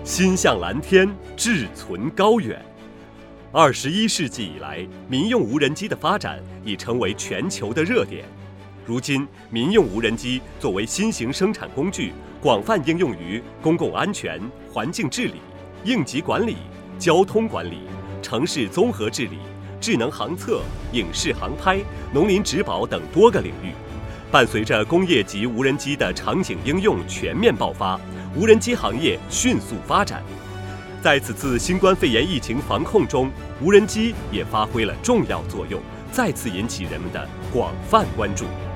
心向蓝天，志存高远。21世纪以来，民用无人机的发展已成为全球的热点。如今，民用无人机作为新型生产工具，广泛应用于公共安全、环境治理、应急管理、交通管理、城市综合治理、智能航测、影视航拍、农林植保等多个领域。伴随着工业级无人机的场景应用全面爆发，无人机行业迅速发展。在此次新冠肺炎疫情防控中，无人机也发挥了重要作用，再次引起人们的广泛关注。